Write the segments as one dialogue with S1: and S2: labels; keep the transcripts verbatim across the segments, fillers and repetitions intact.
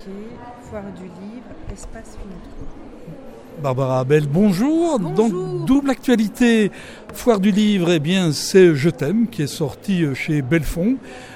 S1: Foire du Livre, Espace Finetro.
S2: Barbara Abel, bonjour.
S1: Bonjour.
S2: Donc, double actualité, Foire du Livre, eh bien, c'est Je t'aime, qui est sorti chez Belfond.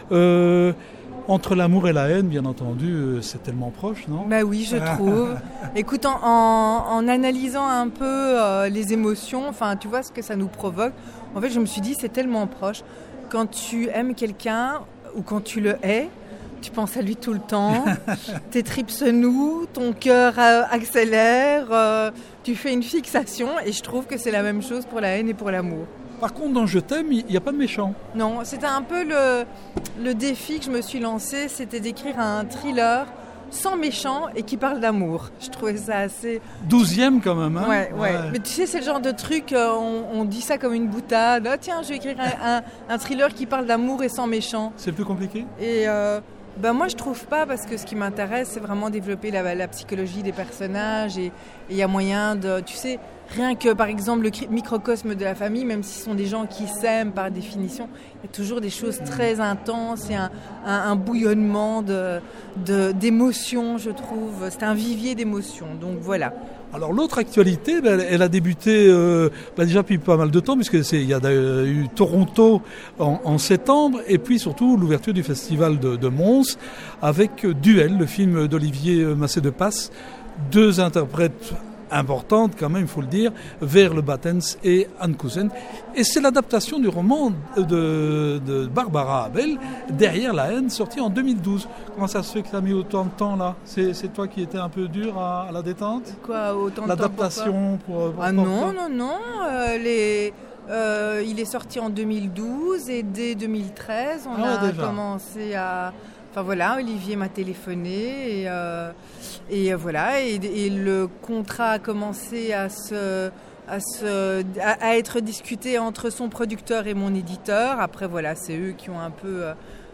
S2: Euh, entre l'amour et la haine, bien entendu, c'est tellement proche, non ?
S1: Bah oui, je trouve. Écoute, en, en, en analysant un peu euh, les émotions, enfin, tu vois ce que ça nous provoque, en fait, je me suis dit, c'est tellement proche. Quand tu aimes quelqu'un ou quand tu le hais, tu penses à lui tout le temps, tes tripes se nouent, ton cœur euh, accélère, euh, tu fais une fixation et je trouve que c'est la même chose pour la haine et pour l'amour.
S2: Par contre, dans Je t'aime, il n'y a pas de méchant.
S1: Non, c'était un peu le, le défi que je me suis lancé, c'était d'écrire un thriller sans méchant et qui parle d'amour. Je trouvais ça assez...
S2: Douzième quand même, hein ?
S1: Ouais, ouais, ouais. Mais tu sais, c'est le genre de truc, euh, on, on dit ça comme une boutade. Ah, tiens, je vais écrire un, un, un thriller qui parle d'amour et sans méchant.
S2: C'est plus compliqué ?
S1: Et... Euh, Ben moi je trouve pas, parce que ce qui m'intéresse c'est vraiment développer la, la psychologie des personnages et il y a moyen de, tu sais, rien que par exemple le microcosme de la famille, même si ce sont des gens qui s'aiment par définition, il y a toujours des choses très intenses et un, un, un bouillonnement de, de, d'émotions, je trouve, c'est un vivier d'émotions, donc voilà.
S2: Alors l'autre actualité, ben, elle a débuté euh, ben, déjà depuis pas mal de temps, puisque c'est il y a euh, eu Toronto en, en septembre, et puis surtout l'ouverture du festival de, de Mons avec euh, Duel, le film d'Olivier Massé-de-Passe, deux interprètes importante quand même, il faut le dire, Veerle Battens et Anne Cousin. Et c'est l'adaptation du roman de, de Barbara Abel, Derrière la haine, sorti en deux mille douze. Comment ça se fait que ça a mis autant de temps là ? c'est, c'est toi qui étais un peu dur à, à la détente ?
S1: Quoi, autant de
S2: L'adaptation
S1: temps
S2: pour, pour
S1: Ah
S2: pour
S1: non, non, non, euh, les... Euh, il est sorti en deux mille douze et dès deux mille treize, on
S2: ah,
S1: a
S2: déjà.
S1: commencé à... Enfin voilà, Olivier m'a téléphoné et, euh, et voilà, et, et le contrat a commencé à, se, à, se, à, à être discuté entre son producteur et mon éditeur. Après voilà, c'est eux qui ont un peu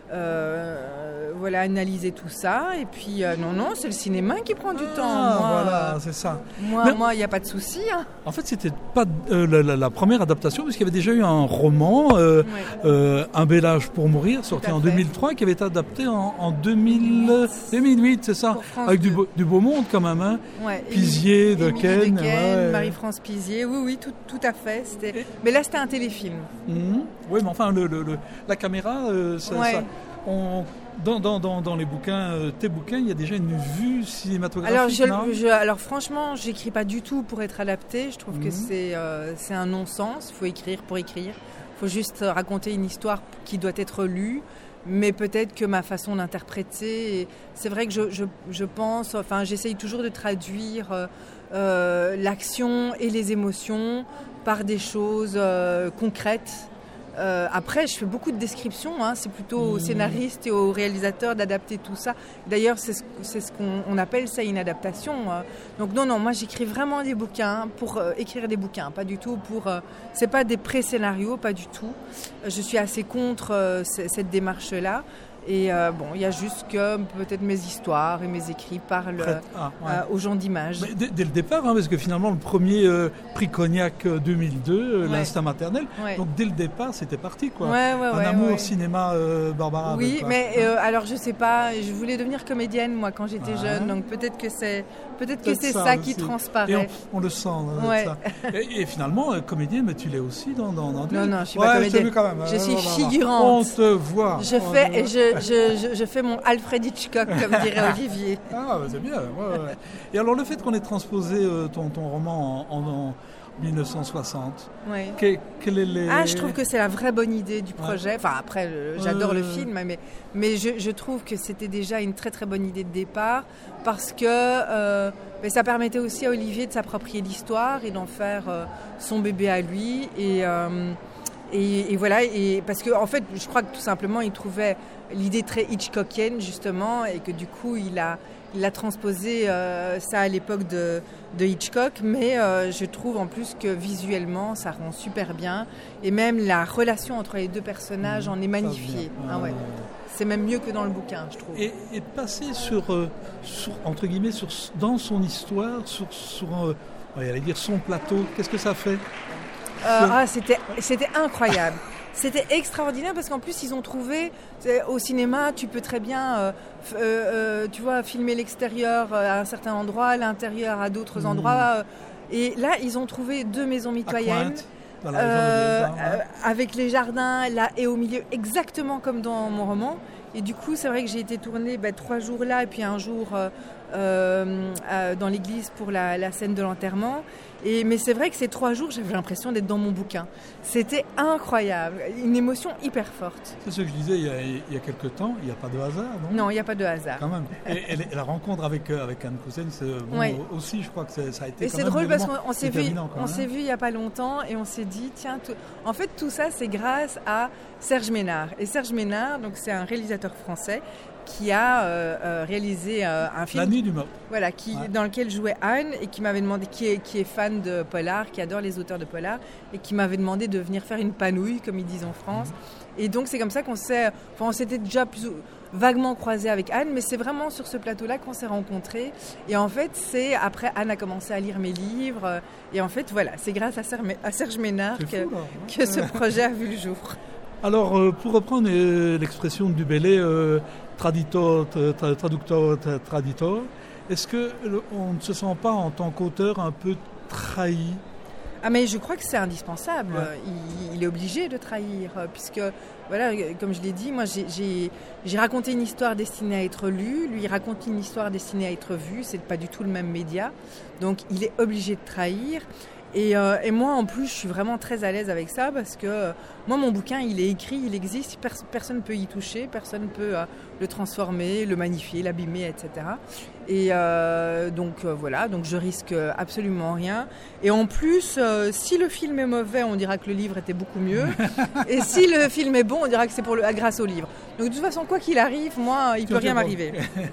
S1: euh, voilà, analysé tout ça. Et puis euh, non, non, c'est le cinéma qui prend du
S2: ah,
S1: temps. Moi,
S2: voilà, c'est ça.
S1: Moi,
S2: Mais,
S1: moi, il n'y a pas de souci. Hein.
S2: En fait, c'était pas euh, la, la, la première adaptation, parce qu'il y avait déjà eu un roman, euh, ouais. euh, Un bel âge pour mourir, sorti en deux mille trois, qui avait été adapté en, en deux mille huit, c'est ça, avec du beau, du beau monde quand même, hein.
S1: Ouais.
S2: Pizier, de Ken,
S1: de Ken ouais. Marie-France Pizier, oui, oui, tout, tout à fait. C'était... Mais là, c'était un téléfilm.
S2: Mmh. Oui, mais enfin, le, le, le, la caméra, euh, ça,
S1: ouais.
S2: ça, on... Dans, dans, dans, dans les bouquins, euh, tes bouquins, il y a déjà une vue cinématographique.
S1: Alors, je, je, alors franchement, j'écris pas du tout pour être adapté. Je trouve mmh. que c'est, euh, c'est un non-sens. Il faut écrire pour écrire. Il faut juste raconter une histoire qui doit être lue. Mais peut-être que ma façon d'interpréter, c'est vrai que je, je, je pense, enfin, j'essaye toujours de traduire euh, l'action et les émotions par des choses euh, concrètes. Euh, après, je fais beaucoup de descriptions, hein. C'est plutôt aux scénaristes et aux réalisateurs d'adapter tout ça. D'ailleurs, c'est ce, c'est ce qu'on on appelle ça une adaptation. Euh. Donc non, non, moi j'écris vraiment des bouquins pour euh, écrire des bouquins, pas du tout pour... Euh, c'est pas des pré-scénarios, pas du tout. Je suis assez contre euh, c- cette démarche-là. Et euh, bon, il y a juste que peut-être mes histoires et mes écrits parlent ah, ouais. euh, aux gens d'image.
S2: Mais dès, dès le départ, hein, parce que finalement, le premier euh, prix Cognac deux mille deux, euh, ouais. l'instinct maternel,
S1: ouais.
S2: donc dès le départ, c'était parti, quoi.
S1: Ouais, ouais,
S2: Un
S1: ouais,
S2: amour
S1: ouais.
S2: cinéma euh, Barbara.
S1: Oui,
S2: Abel,
S1: mais euh, alors je sais pas, je voulais devenir comédienne, moi, quand j'étais ah. jeune, donc peut-être que c'est, peut-être peut-être que c'est ça, ça qui transparaît.
S2: Et on, on le sent, hein,
S1: ouais.
S2: ça. Et, et finalement, euh, comédienne, mais tu l'es aussi dans... dans, dans
S1: non, non, je suis
S2: ouais,
S1: pas comédienne,
S2: je, quand même,
S1: je suis
S2: voilà.
S1: figurante.
S2: On te voit.
S1: Je
S2: on
S1: fais,
S2: te...
S1: je, je, je, je fais mon Alfred Hitchcock, comme dirait Olivier.
S2: Ah, bah, c'est bien. Ouais, ouais. Et alors, le fait qu'on ait transposé euh, ton, ton roman en, en, en dix-neuf cent soixante,
S1: ouais.
S2: que, quel est les...
S1: Ah, je trouve que c'est la vraie bonne idée du projet. Ouais. Enfin, après, euh, j'adore euh... le film, mais, mais je, je trouve que c'était déjà une très très bonne idée de départ parce que euh, mais ça permettait aussi à Olivier de s'approprier l'histoire et d'en faire euh, son bébé à lui. Et, euh, et, et voilà, et, parce qu'en en fait, je crois que tout simplement, il trouvait l'idée très Hitchcockienne, justement, et que du coup, il a, il a transposé euh, ça à l'époque de, de Hitchcock, mais euh, je trouve en plus que visuellement, ça rend super bien, et même la relation entre les deux personnages mmh, en est magnifiée. Ah, ouais. C'est même mieux que dans le bouquin, je trouve.
S2: Et, et passer sur, euh, sur, entre guillemets, sur, dans son histoire, sur, sur euh, on va dire son plateau, qu'est-ce que ça fait ?
S1: euh, ah, c'était, c'était incroyable. C'était extraordinaire parce qu'en plus ils ont trouvé, au cinéma tu peux très bien euh, euh, euh, tu vois, filmer l'extérieur à un certain endroit, l'intérieur à d'autres mmh. endroits. Euh, et là ils ont trouvé deux maisons mitoyennes.
S2: Dans la
S1: euh,
S2: région de Liège, hein.
S1: Avec les jardins là et au milieu, exactement comme dans mon roman. Et du coup c'est vrai que j'ai été tournée bah, trois jours là et puis un jour euh, euh, euh, dans l'église pour la, la scène de l'enterrement. Et, mais c'est vrai que ces trois jours, j'avais l'impression d'être dans mon bouquin. C'était incroyable, une émotion hyper forte.
S2: C'est ce que je disais il y a, il y a quelques temps, il n'y a pas de hasard, non ?
S1: Non, il n'y a pas de hasard.
S2: Quand même. Et, et la rencontre avec, avec Anne Cousen, c'est, bon, oui. aussi, je crois que ça a été
S1: et
S2: quand
S1: c'est
S2: même
S1: drôle parce qu'on s'est vu, on
S2: même.
S1: s'est vu il n'y a pas longtemps et on s'est dit, tiens, tout... en fait tout ça c'est grâce à Serge Ménard. Et Serge Ménard, donc, c'est un réalisateur français qui a euh, euh, réalisé euh, un film.
S2: La Nuit du Mort.
S1: Voilà, qui, ouais. dans lequel jouait Anne et qui m'avait demandé, qui est, qui est fan de polar, qui adore les auteurs de polar et qui m'avait demandé de venir faire une panouille, comme ils disent en France. Mmh. Et donc c'est comme ça qu'on s'est, enfin on s'était déjà plus vaguement croisés avec Anne, mais c'est vraiment sur ce plateau-là qu'on s'est rencontrés. Et en fait, c'est après Anne a commencé à lire mes livres et en fait voilà, c'est grâce à Serge, à Serge Ménard que,
S2: fou,
S1: que ce projet a vu le jour.
S2: Alors, euh, pour reprendre euh, l'expression du Bellay, euh, traditor, tra- traductor, tra- traditor, est-ce qu'on ne se sent pas en tant qu'auteur un peu trahi ?
S1: Ah mais je crois que c'est indispensable,
S2: ouais.
S1: il, il est obligé de trahir, puisque, voilà, comme je l'ai dit, moi j'ai, j'ai, j'ai raconté une histoire destinée à être lue, lui il raconte une histoire destinée à être vue, c'est pas du tout le même média, donc il est obligé de trahir. Et, euh, et moi en plus je suis vraiment très à l'aise avec ça parce que euh, moi mon bouquin il est écrit, il existe, pers- personne ne peut y toucher, personne ne peut euh, le transformer, le magnifier, l'abîmer, et cetera. Et euh, donc euh, voilà, donc je risque absolument rien. Et en plus, euh, si le film est mauvais, on dira que le livre était beaucoup mieux. Et si le film est bon, on dira que c'est pour le, grâce au livre. Donc de toute façon, quoi qu'il arrive, moi, il ne peut rien m'arriver.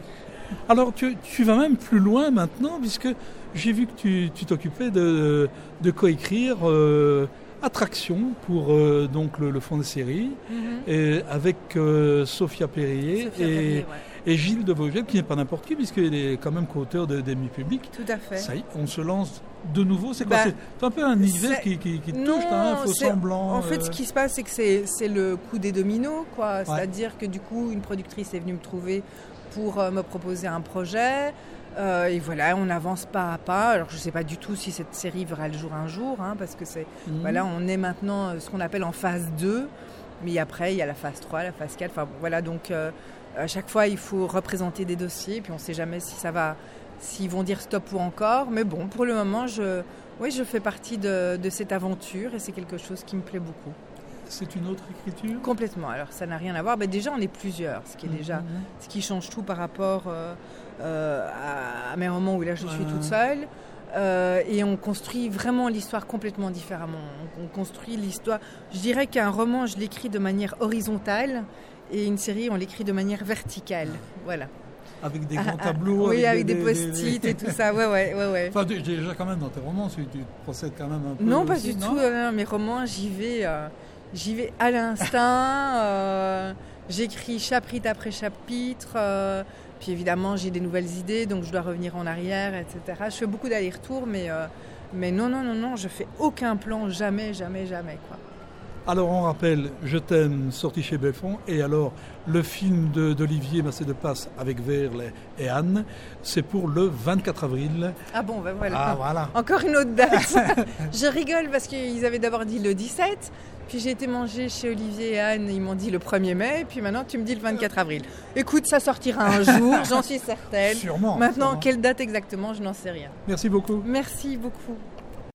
S2: Alors tu, tu vas même plus loin maintenant, puisque j'ai vu que tu, tu t'occupais de, de coécrire euh, Attraction pour euh, donc le, le fond de série, mm-hmm. et avec euh, Sophia Perrier
S1: Sophia
S2: et,
S1: Perrier, ouais.
S2: et Gilles de Vogel, qui n'est pas n'importe qui, puisqu'il est quand même co-auteur de Demi Public.
S1: Tout à fait.
S2: Ça y est, on se lance de nouveau. C'est quoi ?
S1: Bah,
S2: c'est, c'est un peu un univers qui, qui, qui
S1: non,
S2: touche, un faux semblant.
S1: En fait,
S2: euh...
S1: ce qui se passe, c'est que c'est, c'est le coup des dominos, quoi.
S2: Ouais.
S1: C'est-à-dire que du coup, une productrice est venue me trouver pour euh, me proposer un projet. Euh, et voilà, on avance pas à pas. Alors je ne sais pas du tout si cette série verra le jour un jour, hein, parce que c'est, mmh. voilà, on est maintenant ce qu'on appelle en phase deux, mais après il y a la phase trois, la phase quatre. Enfin voilà, donc euh, à chaque fois il faut représenter des dossiers, puis on ne sait jamais si ça va, s'ils vont dire stop ou encore. Mais bon, pour le moment, je, oui, je fais partie de, de cette aventure et c'est quelque chose qui me plaît beaucoup.
S2: C'est une autre écriture ?
S1: Complètement. Alors ça n'a rien à voir. Ben, déjà, on est plusieurs, ce qui est déjà, mmh. ce qui change tout par rapport euh, euh, à, à mes romans où là je suis mmh. toute seule. Euh, et on construit vraiment l'histoire complètement différemment. On, on construit l'histoire. Je dirais qu'un roman, je l'écris de manière horizontale et une série, on l'écrit de manière verticale. Voilà.
S2: Avec des grands tableaux.
S1: Ah, oui, avec,
S2: avec
S1: des,
S2: des,
S1: des post-it
S2: des...
S1: et tout ça. Ouais, ouais, ouais, ouais.
S2: Enfin, déjà quand même dans tes romans, tu, tu procèdes quand même un peu.
S1: Non, pas
S2: aussi,
S1: du
S2: non
S1: tout. Euh, mes romans, j'y vais, euh, j'y vais à l'instinct. euh, j'écris chapitre après chapitre. Euh, puis évidemment, j'ai des nouvelles idées, donc je dois revenir en arrière, et cetera. Je fais beaucoup d'allers-retours, mais euh, mais non, non, non, non, je fais aucun plan, jamais, jamais, jamais, quoi.
S2: Alors on rappelle, Je t'aime, sorti chez Belfond, et alors le film de, d'Olivier Massé de Passe avec Verle et Anne, c'est pour le vingt-quatre avril.
S1: Ah bon, ben voilà.
S2: Ah, voilà.
S1: Encore une autre date. Je rigole parce qu'ils avaient d'abord dit le dix-sept, puis j'ai été manger chez Olivier et Anne, ils m'ont dit le premier mai, et puis maintenant tu me dis le vingt-quatre avril. Écoute, ça sortira un jour, j'en suis certaine.
S2: Sûrement.
S1: Maintenant,
S2: sûrement.
S1: Quelle date exactement, je n'en sais rien.
S2: Merci beaucoup.
S1: Merci beaucoup.